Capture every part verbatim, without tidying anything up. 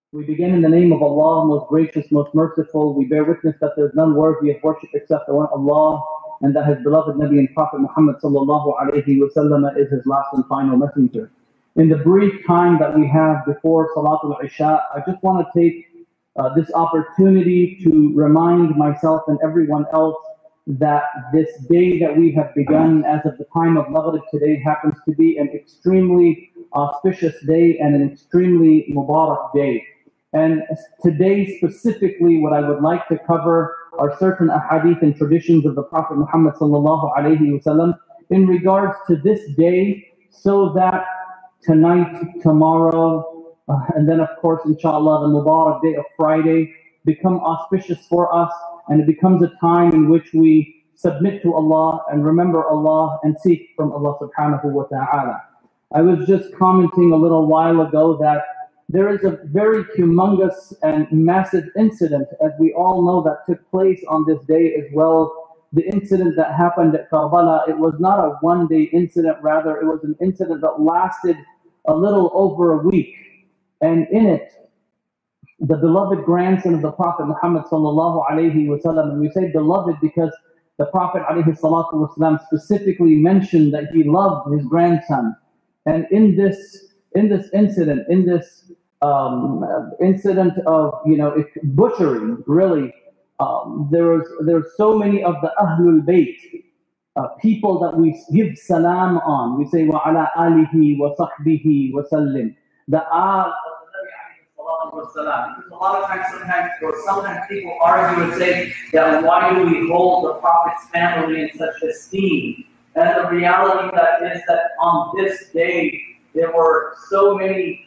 We begin in the name of Allah, most gracious, most merciful. We bear witness that there is none worthy of worship except the one Allah, and that His beloved Nabi and Prophet Muhammad sallallahu alayhi wa sallam is His last and final messenger. In the brief time that we have before Salatul Isha, I just want to take uh, this opportunity to remind myself and everyone else that this day that we have begun as of the time of Maghrib today happens to be an extremely auspicious day and an extremely Mubarak day. And today specifically, what I would like to cover are certain ahadith and traditions of the Prophet Muhammad sallallahu alayhi wa sallam in regards to this day, so that tonight, tomorrow, uh, and then of course, inshallah, the Mubarak day of Friday become auspicious for us, and it becomes a time in which we submit to Allah and remember Allah and seek from Allah subhanahu wa ta'ala. I was just commenting a little while ago that there is a very humongous and massive incident, as we all know, that took place on this day as well. The incident that happened at Karbala, it was not a one-day incident, rather it was an incident that lasted a little over a week. And in it, the beloved grandson of the Prophet Muhammad sallallahu alayhi wa sallam, and we say beloved because the Prophet alayhi salatu wasalam specifically mentioned that he loved his grandson. And in this, in this incident, in this um, incident of, you know, butchering, really, um, there was there's so many of the Ahlul Bayt, uh, people that we give salam on. We say wa ala alihi wa sahbihi wa sallim. The al because a lot of times, sometimes, or sometimes people argue and say that why do we hold the Prophet's family in such esteem? And the reality that is that on this day there were so many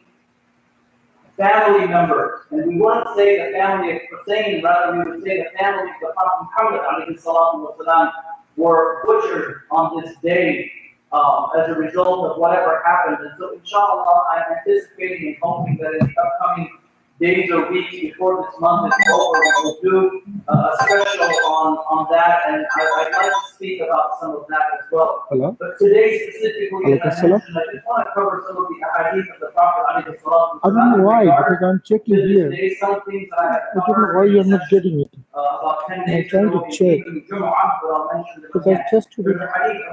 family members, and we wouldn't say the family of Hussein, rather we would say the family of the Prophet Muhammad alayhi salatu wasalam were butchered on this day um, as a result of whatever happened. And so inshallah, I'm anticipating and hoping that in the upcoming days or weeks before this month is over, we'll do uh, a special on, on that, and I, I'd like to speak about some of that as well. Hello? But today specifically, as I mentioned, I just want to cover some of the ahadith of the Prophet alayhi salatu wasalam. I don't know why, because I'm checking here. Today, some things that I have I don't know why you're not getting it. Uh, about ten days I'm trying ago, to check. Because I tested it.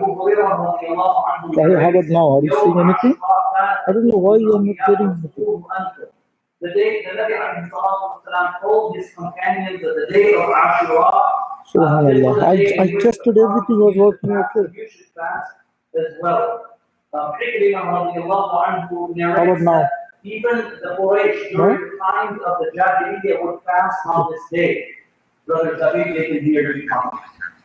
Okay, how about now? Are you seeing anything? I don't know why you're not getting anything. The day the Nabi alayhi salatu wasalam told his companions that the day of Ashura, Subhanallah. I, I tested everything was working okay. You should fast as well. Uh, Ikrimah radiallahu anhu narrates How about now? that even the Quraysh during the times of the Jahiliyyah would fast on this day. Brother Zabid, they can hear you comment.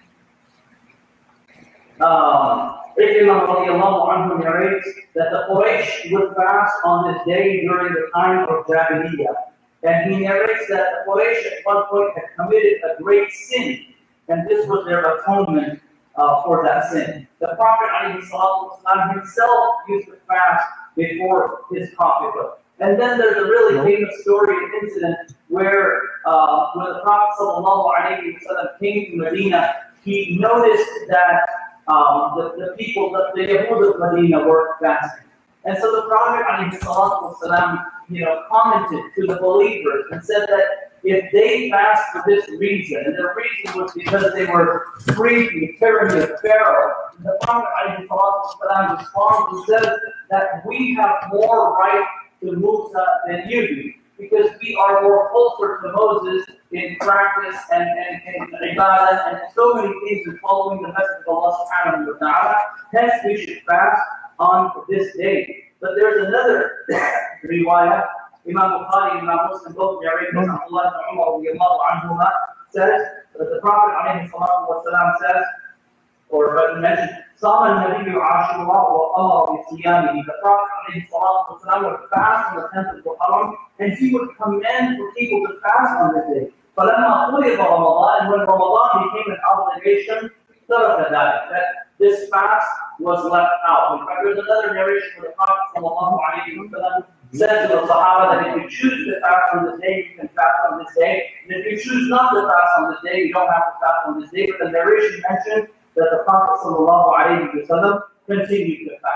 Um, Ikrimah radiallahu anhu narrates that the Quraysh would fast on this day during the time of Jahiliyyah. And he narrates that the Quraysh at one point had committed a great sin, and this was their atonement uh, for that sin. The Prophet ﷺ himself used to fast before his prophethood. And then there's a really famous story and incident where uh, when the Prophet ﷺ came to Medina, he noticed that um, the, the people, the, the Yahud of Medina were fasting. And so the Prophet ﷺ, you know, commented to the believers and said that if they fast for this reason, and the reason was because they were free from the tyranny of Pharaoh, the Prophet ﷺ responds and says that we have more right to Musa than you do, because we are more closer to Moses in practice and, and, and ibadah and so many things in following the message of Allah subhanahu wa ta'ala. Hence we should fast on this day. But there's another riwayah, Imam Bukhari and Imam Muslim both narrate this, Abdullah ibn Umar anhuma says that the Prophet alayhi salatu wa salam says, or rather mentioned, Sama al-Nabiyyu Ashura wa Allah bi-siyamihi. The Prophet alayhi salatu wa salam would fast on the tenth of Muharram, and he would command for people to fast on this day. فَلَمَّا قُرِبَ Ramadan, and when Ramadan became an obligation, that, that this fast was left out. In fact, there's another narration where the Prophet sallallahu alayhi wa sallam said to the Sahaba that if you choose to fast on this day, you can fast on this day. And if you choose not to fast on this day, you don't have to fast on this day. But the narration mentioned that the Prophet sallallahu alayhi wa sallam continued to fast.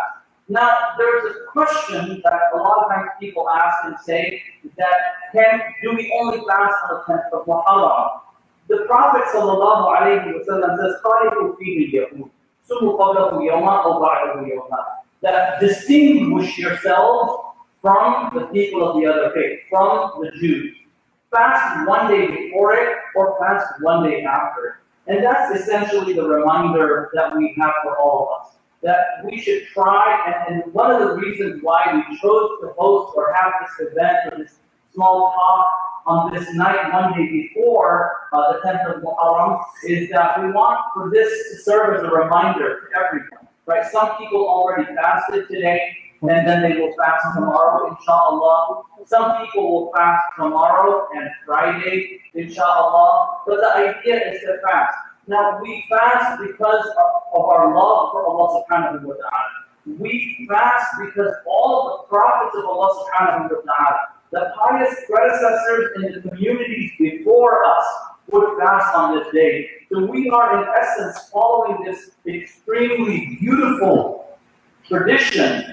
Now, there's a question that a lot of times people ask and say that can do we only fast on the tenth of Muharram? The Prophet sallallahu alaihi wasallam says, "Khalifu fihi al-yahud, sumu qablahu yawman aw ba'dahu yawman." That distinguish yourselves from the people of the other faith, from the Jews. Fast one day before it or fast one day after it. And that's essentially the reminder that we have for all of us. That we should try, and, and one of the reasons why we chose to host or have this event or this small talk on this night, one day before uh, the tenth of Muharram, is that we want for this to serve as a reminder to everyone. Right? Some people already fasted today, and then they will fast tomorrow, inshallah. Some people will fast tomorrow and Friday, inshallah. But the idea is to fast. Now, we fast because of, of our love for Allah subhanahu wa ta'ala. We fast because all of the prophets of Allah subhanahu wa ta'ala, the pious predecessors in the communities before us, would fast on this day. So we are in essence following this extremely beautiful tradition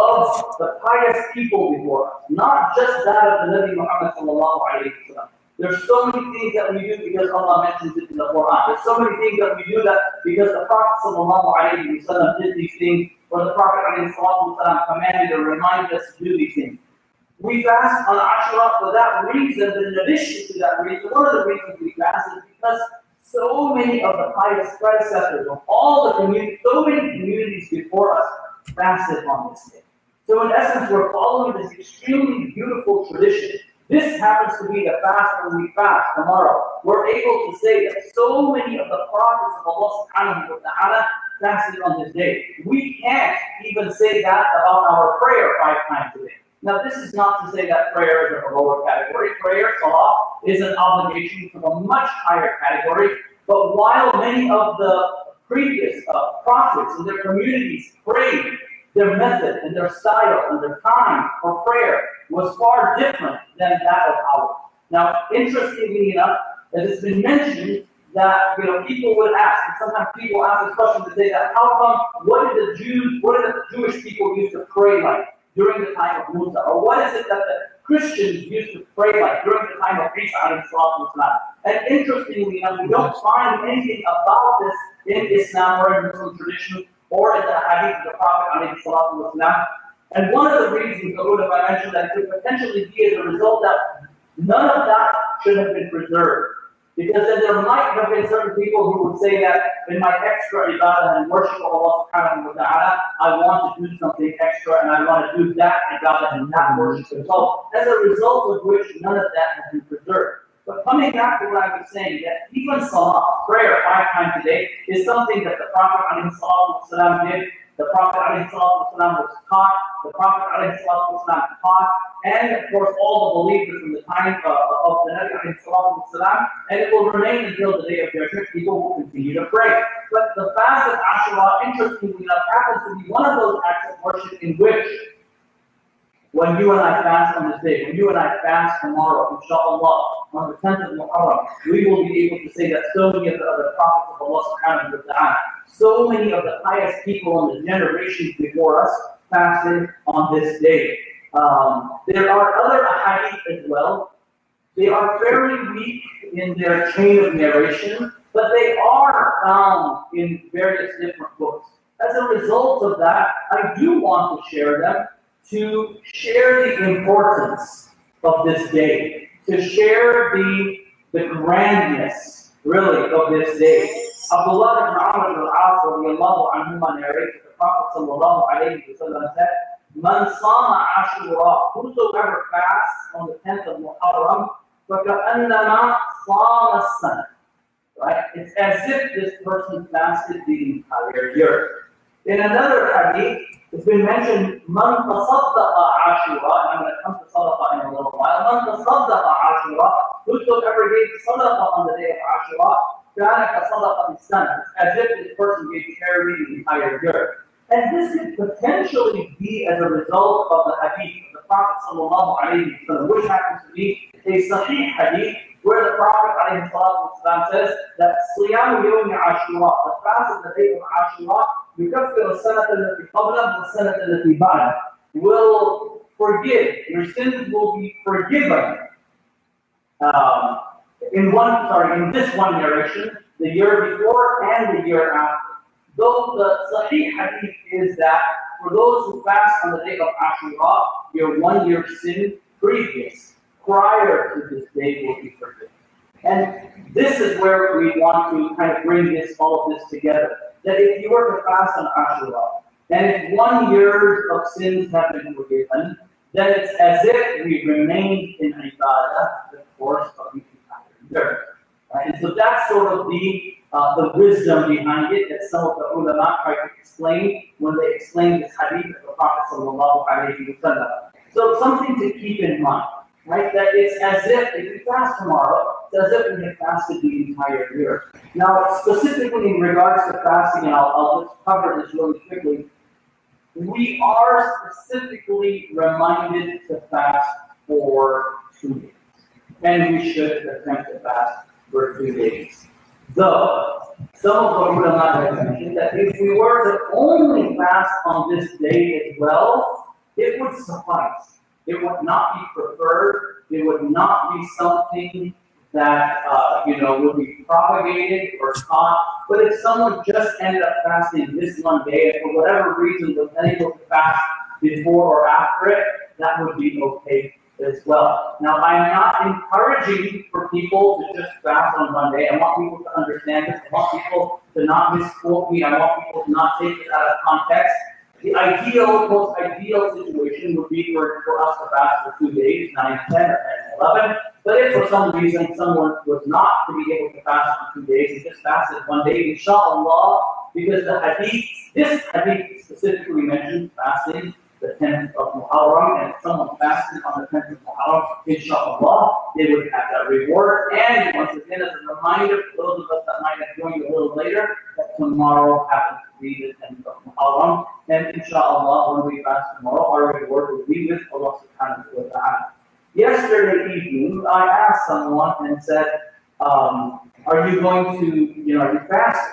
of the pious people before us, not just that of the Nabi Muhammad sallallahu alayhi wa sallam. There's so many things that we do because Allah mentions it in the Quran. There's so many things that we do that because the Prophet sallallahu alayhi wa sallam did these things, or the Prophet alayhi wa sallam commanded or reminded us to do these things. We fast on Ashura for that reason, but in addition to that reason, one of the reasons we fast is because so many of the pious predecessors of all the communities, so many communities before us fasted on this day. So in essence, we're following this extremely beautiful tradition. This happens to be the fast when we fast tomorrow. We're able to say that so many of the prophets of Allah subhanahu wa ta'ala fasted on this day. We can't even say that about our prayer five times a day. Now, this is not to say that prayer is of a lower category. Prayer, salah, is an obligation from a much higher category. But while many of the previous uh, prophets and their communities prayed, their method and their style and their time for prayer was far different than that of ours. Now, interestingly enough, as it's been mentioned, that you know people would ask, and sometimes people ask this question to say that how come, what did the Jews, what did the Jewish people used to pray like during the time of Musa? Or what is it that the Christians used to pray like during the time of Isa alayhi salatu wasalam? And interestingly enough, we don't find anything about this in Islam or in Muslim tradition or in the hadith of the Prophet alayhi salatu wasalam. And one of the reasons the ulama mentioned that could potentially be as a result that none of that should have been preserved. Because then there might have been certain people who would say that in my extra ibadah and worship of Allah subhanahu wa ta'ala, I want to do something extra and I want to do that ibadah and that worship as well. As a result of which none of that has been preserved. But coming back to what I was saying, that even salah, prayer five times a day, is something that the Prophet alayhi salatu wasalam did. The Prophet alayhi salatu wasalam was taught, the Prophet alayhi salatu wasalam taught, and of course all the believers from the time uh, of the Nabi alayhi salatu wasalam, and it will remain until the day of judgment. People will continue to pray. But the fast of Ashura, interestingly enough, happens to be one of those acts of worship in which, when you and I fast on this day, when you and I fast tomorrow, inshallah, on the tenth of Muharram, we will be able to say that so many of the other prophets of Allah subhanahu wa ta'ala, so many of the pious people in the generations before us fasted on this day. Um, there are other ahadith as well. They are very weak in their chain of narration, but they are found in various different books. As a result of that, I do want to share them, to share the importance of this day, to share the, the grandness, really, of this day. Abdullah ibn Amr al-As radiallahu anhuma narrates that the Prophet sallallahu alayhi wa sallam said, Man sama Ashura, whosoever fasts on the tenth of Muharram, فَكَأَنَّمَا صَامَ السَّنَةِ. Right? It's as if this person fasted the entire year. In another hadith, it's been mentioned, Man tasaddaqa Ashura, and I'm going to come to sadaqah in a little while. Man tasaddaqa Ashura, whosoever gave sadaqah on the day of Ashura, كَانَ كَصَدَقَةِ السَّنَةِ, as if this person gave charity the entire year. And this could potentially be as a result of the hadith of the Prophet sallallahu alayhi wa sallam, which happens to be a sahih hadith, where the Prophet ﷺ says that صِيَامُ يَوْمِ عَاشُورَا, the fast of the day of Ashura, يُكَفِّرُ السَّنَةَ الَّتِي قَبْلَهُ وَالسَّنَةَ الَّتِي بَعْدَهُ, will forgive, your sins will be forgiven. Um, in one, sorry, in this one narration, the year before and the year after. Though the Sahih hadith is that for those who fast on the day of Ashura, your one year sin previous, prior to this day, will be forgiven. And this is where we want to kind of bring this, all of this together. That if you were to fast on Ashura, and if one year of sins have been forgiven, then it's as if we remained in ibadah the course of the entire year. Right? And so that's sort of the uh, the wisdom behind it that some of the ulama try to explain when they explain this hadith of the Prophet sallallahu alaihi wasallam. So something to keep in mind, right? That it's as if if we fast tomorrow, it's as if we have fasted the entire year. Now, specifically in regards to fasting, and I'll, I'll just cover this really quickly. We are specifically reminded to fast for two days. And we should attempt to fast for two days. Though, some of the ulama have mentioned that if we were to only fast on this day as well, it would suffice. It would not be preferred. It would not be something that, uh, you know, would be propagated or taught. But if someone just ended up fasting this one day, and for whatever reason was unable to fast before or after it, that would be okay as well. Now, I'm not encouraging for people to just fast on one day. I want people to understand this. I want people to not misquote me. I want people to not take it out of context. The ideal, most ideal situation would be for, for us to fast for two days, nine, ten, or ten, eleven. But if for some reason someone was not to be able to fast for two days and just fasted one day, inshallah, because the hadith, this hadith specifically mentions fasting the tenth of Muharram, and if someone fasted on the tenth of Muharram, inshallah, they would have that reward. And once again, as a reminder for those of us that might have joined a little later, that tomorrow happens to be the tenth of Muharram, and inshallah, when we fast tomorrow, our reward will be with Allah subhanahu wa ta'ala. Yesterday evening, I asked someone and said, um, are you going to, you know, are you fasting?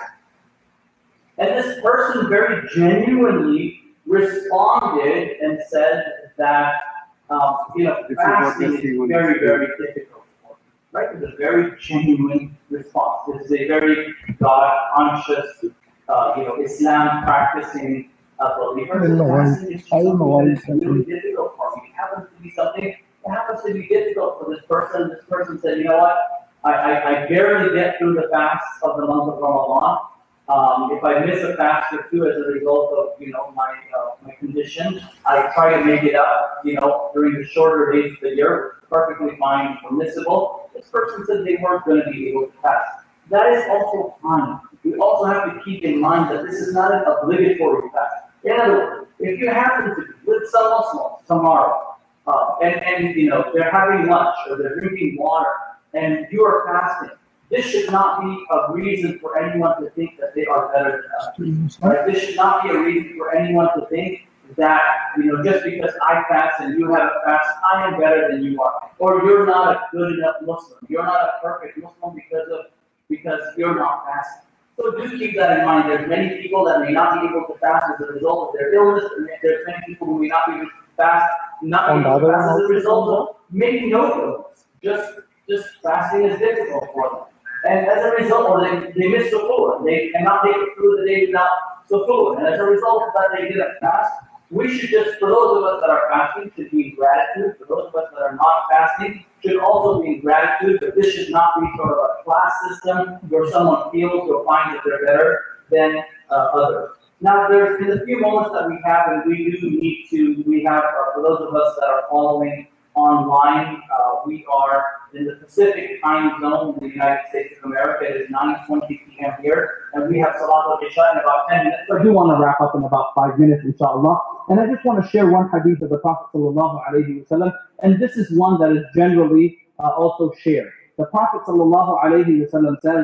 And this person very genuinely responded and said that, um, you know, fasting is very, very difficult for me. Right? It's a very genuine response. This is a very God-conscious, uh, you know, Islam-practicing uh, believer. I don't know why. I don't know why it's really difficult for me. It happens to be something. It happens to be difficult for this person. This person said, you know what? I, I, I barely get through the fast of the month of Ramadan. Um, if I miss a fast or two as a result of, you know, my uh, my condition, I try to make it up, you know, during the shorter days of the year. Perfectly fine, permissible. This person said they weren't going to be able to fast. That is also fine. We also have to keep in mind that this is not an obligatory fast. In other words, if you happen to be with some Muslims tomorrow, uh, and, and, you know, they're having lunch or they're drinking water, and you are fasting, this should not be a reason for anyone to think that they are better than us. Right? This should not be a reason for anyone to think that, you know, just because I fast and you have a fast, I am better than you are. Or you're not a good enough Muslim. You're not a perfect Muslim because of because you're not fasting. So do keep that in mind. There's many people that may not be able to fast as a result of their illness. There's many people who may not be able to fast, not be able to fast as a result of maybe no illness. Just, just fasting is difficult for them. And as a result, or they, they miss suhoor, they cannot make it through the day without suhoor. And as a result of that, they didn't fast. We should just, for those of us that are fasting, should be in gratitude. For those of us that are not fasting, should also be in gratitude. But this should not be sort of a class system where someone feels or finds that they're better than uh, others. Now, there's in the few moments that we have, and we do need to, we have, uh, for those of us that are following online, uh, we are in the Pacific time zone in the United States of America. It is nine twenty p m here, and we have Salat al-Isha in about ten minutes. I do want to wrap up in about five minutes, inshallah. And I just want to share one hadith of the Prophet sallallahu alaihi wasallam, and this is one that is generally uh, also shared. The Prophet sallallahu alaihi wasallam says,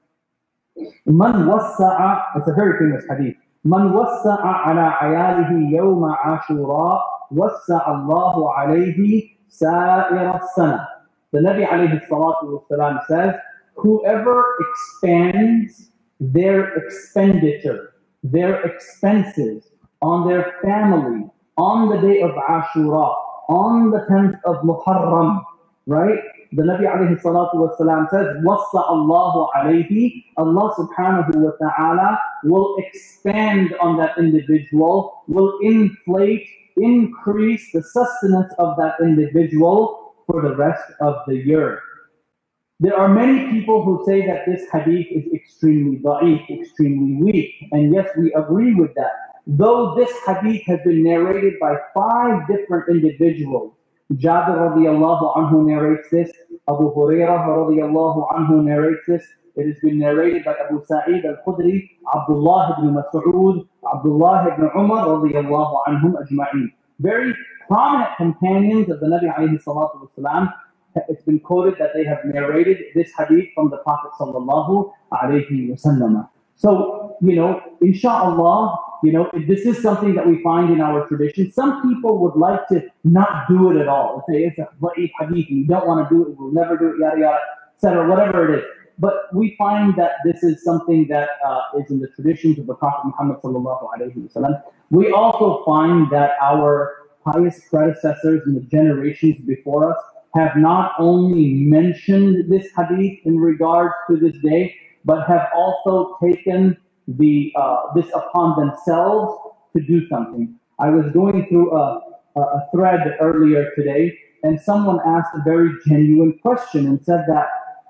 "Man wassa'a," it's a very famous hadith. "Man wassa'a ala ayalihi yawma ashura, wassa'a Allahu alayhi sa'ira as-sana." The Nabi alayhi salatu wasalam says, whoever expands their expenditure, their expenses on their family, on the day of Ashura, on the tenth of Muharram, right? The Nabi alayhi salatu wasalam says, Wassa Allahu alayhi, Allah subhanahu wa ta'ala will expand on that individual, will inflate, increase the sustenance of that individual for the rest of the year. There are many people who say that this hadith is extremely da'if, extremely weak, and yes, we agree with that. Though this hadith has been narrated by five different individuals. Jabir radiallahu anhu narrates this, Abu Hurairah radiallahu anhu narrates this, it has been narrated by Abu Sa'id al-Khudri, Abdullah ibn Mas'ud, Abdullah ibn Umar radiallahu anhum ajma'in. Very prominent companions of the Nabi alayhi salatu wasalam. It's been quoted that they have narrated this hadith from the Prophet sallallahu alayhi wasallam. So, you know, inshallah, you know, this is something that we find in our tradition. Some people would like to not do it at all. Say it's a da'if hadith, we don't want to do it, we'll never do it, yada yada, et cetera, whatever it is. But we find that this is something that uh, is in the traditions of the Prophet Muhammad sallallahu alayhi wasallam. We also find that our pious predecessors in the generations before us have not only mentioned this hadith in regards to this day, but have also taken the uh, this upon themselves to do something. I was going through a, a thread earlier today, and someone asked a very genuine question and said that,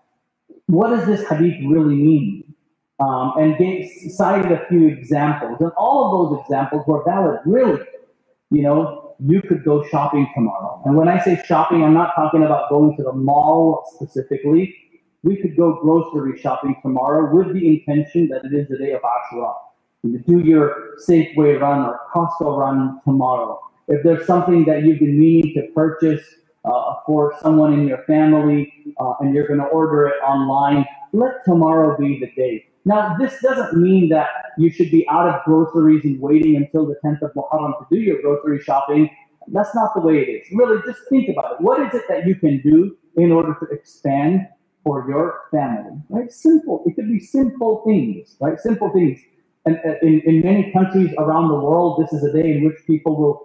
what does this hadith really mean? Um, and gave, cited a few examples, and all of those examples were valid. Really, you know, you could go shopping tomorrow. And when I say shopping, I'm not talking about going to the mall specifically. We could go grocery shopping tomorrow with the intention that it is the day of Ashura. You do your Safeway run or Costco run tomorrow. If there's something that you've been meaning to purchase uh, for someone in your family uh, and you're going to order it online, let tomorrow be the day. Now, this doesn't mean that you should be out of groceries and waiting until the tenth of Muharram to do your grocery shopping. That's not the way it is. Really, just think about it. What is it that you can do in order to expand for your family, right? Simple. It could be simple things, right? Simple things. And uh, in, in many countries around the world, this is a day in which people will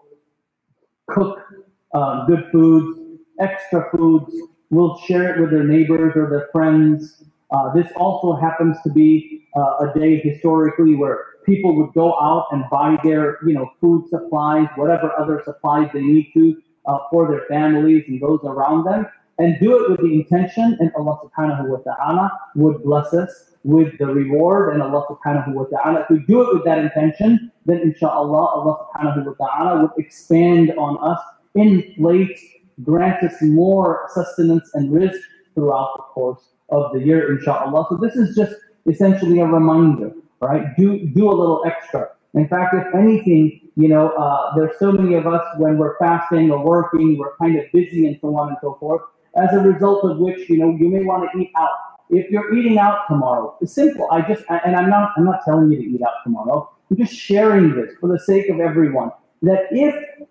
cook uh, good foods, extra foods, will share it with their neighbors or their friends. Uh, this also happens to be uh, a day historically where people would go out and buy their, you know, food supplies, whatever other supplies they need to uh, for their families and those around them. And do it with the intention, and Allah subhanahu wa ta'ala would bless us with the reward, and Allah subhanahu wa ta'ala, if we do it with that intention, then inshallah, Allah subhanahu wa ta'ala would expand on us, inflate, grant us more sustenance and rizq throughout the course of the year, inshallah. So this is just essentially a reminder, right? Do, do a little extra. In fact, if anything, you know, uh, there's so many of us when we're fasting or working, we're kind of busy and so on and so forth. As a result of which, you know, you may want to eat out. If you're eating out tomorrow, it's simple. I just, and I'm not, I'm not telling you to eat out tomorrow. I'm just sharing this for the sake of everyone. That if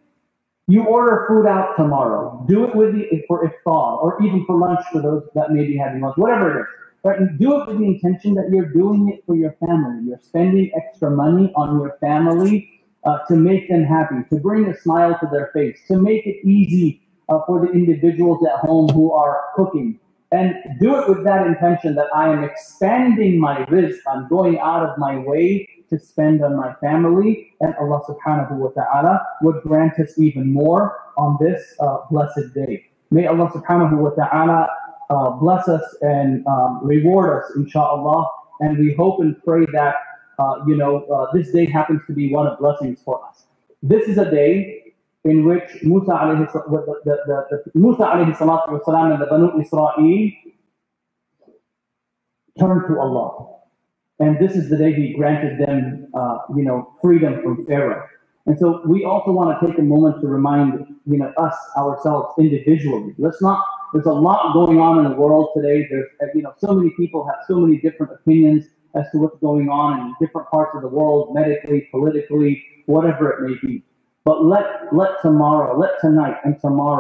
you order food out tomorrow, do it with the, for iftar, or even for lunch for those that may be having lunch, whatever it is. Right? And do it with the intention that you're doing it for your family. You're spending extra money on your family uh, to make them happy, to bring a smile to their face, to make it easy Uh, for the individuals at home who are cooking. And do it with that intention that I am expanding my rizq, I'm going out of my way to spend on my family, and Allah subhanahu wa ta'ala would grant us even more on this uh, blessed day. May Allah subhanahu wa ta'ala uh, bless us and um, reward us, inshallah, and we hope and pray that uh, you know uh, this day happens to be one of blessings for us. This is a day in which Musa alayhi, the, the, the, the, Musa alayhi salatu wasalam and the Banu Israel turned to Allah. And this is the day He granted them, uh, you know, freedom from Pharaoh. And so we also want to take a moment to remind, you know, us, ourselves, individually. Let's not, there's a lot going on in the world today. There's, you know, so many people have so many different opinions as to what's going on in different parts of the world, medically, politically, whatever it may be. But let, let tomorrow, let tonight and tomorrow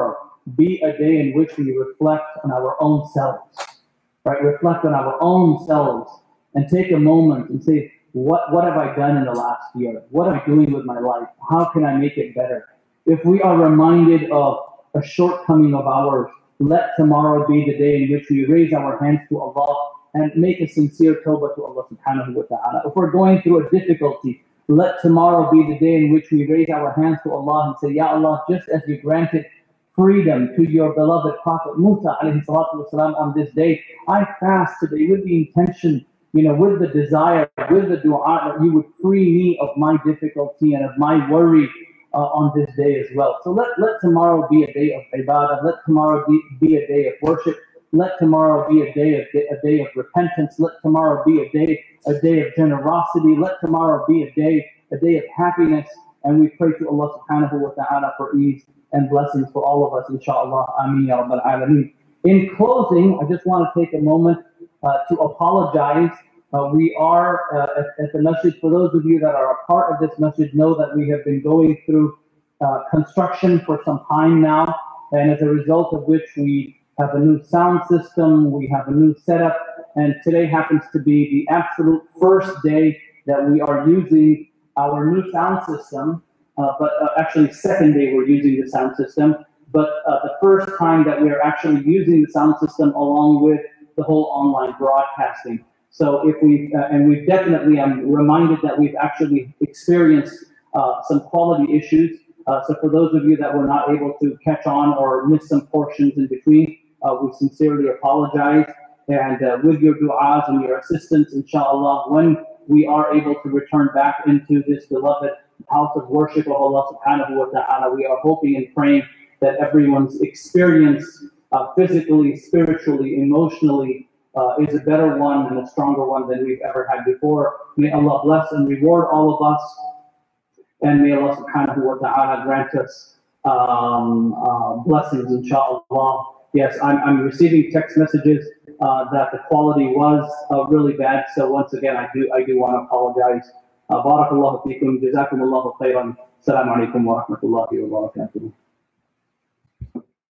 be a day in which we reflect on our own selves, right? Reflect on our own selves and take a moment and say, what, what have I done in the last year? What am I doing with my life? How can I make it better? If we are reminded of a shortcoming of ours, let tomorrow be the day in which we raise our hands to Allah and make a sincere tawbah to Allah subhanahu wa ta'ala. If we're going through a difficulty, let tomorrow be the day in which we raise our hands to Allah and say, Ya Allah, just as you granted freedom to your beloved Prophet Musa alayhi salatu wasalam on this day, I fast today with the intention, you know, with the desire, with the dua that you would free me of my difficulty and of my worry uh, on this day as well. So let, let tomorrow be a day of ibadah, let tomorrow be, be a day of worship, let tomorrow be a day of a day of repentance, let tomorrow be a day, a day of generosity, let tomorrow be a day, a day of happiness, and we pray to Allah subhanahu wa ta'ala for ease and blessings for all of us, inshallah. Ameen ya Rabbal Alameen. In closing, I just want to take a moment uh, to apologize. Uh, we are uh, at, at the masjid. For those of you that are a part of this masjid, know that we have been going through uh, construction for some time now, and as a result of which we have a new sound system, we have a new setup, and today happens to be the absolute first day that we are using our new sound system. Uh, but uh, actually, second day we're using the sound system, but uh, the first time that we are actually using the sound system along with the whole online broadcasting. So if we, uh, and we've definitely, I'm reminded that we've actually experienced uh, some quality issues. Uh, so for those of you that were not able to catch on or miss some portions in between, uh, we sincerely apologize. And uh, with your du'as and your assistance, inshallah, when we are able to return back into this beloved house of worship of Allah subhanahu wa ta'ala, we are hoping and praying that everyone's experience uh, physically, spiritually, emotionally uh, is a better one and a stronger one than we've ever had before. May Allah bless and reward all of us, and may Allah subhanahu wa ta'ala grant us um, uh, blessings, inshallah. Yes, I'm, I'm receiving text messages uh, that the quality was uh, really bad, so once again, I do I do want to apologize. Uh, Barakallahu feekum, jazakumullahu khairan. Assalamu alaikum wa rahmatullahi wa barakatuh.